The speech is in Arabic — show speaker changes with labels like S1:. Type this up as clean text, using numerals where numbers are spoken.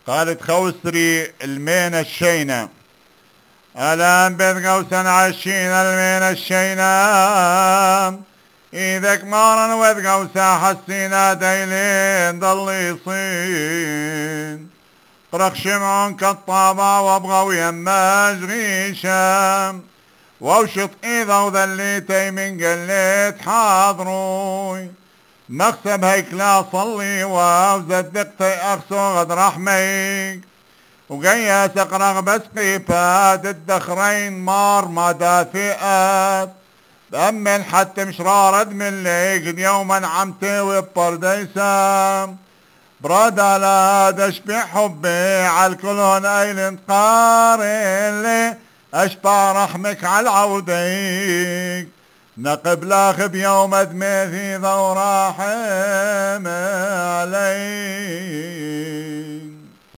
S1: قالت خوسري المين الشينة الان بيت قوسا عشين المين الشينة إذاك مارن وذ قوسا حسينا ديلين ضل يصين قرق شمعون كالطابع وابغوا يما جغيشام ووشط إذا وذليتي من قليت حاضروي مكسب هيكلا صلي وزدقتي أخسو غد رحميك وقياس اقرغ بس قيفات الدخرين مار ما دافئات بأمن حتى مشرار ادمن ليك يوما عمتي وبرديسام براد على دشبع حبي عالكلون ايلن قارن لي اشبع رحمك عالعوديك نقب لاخب يوم ادمي في ذو راحم عليك.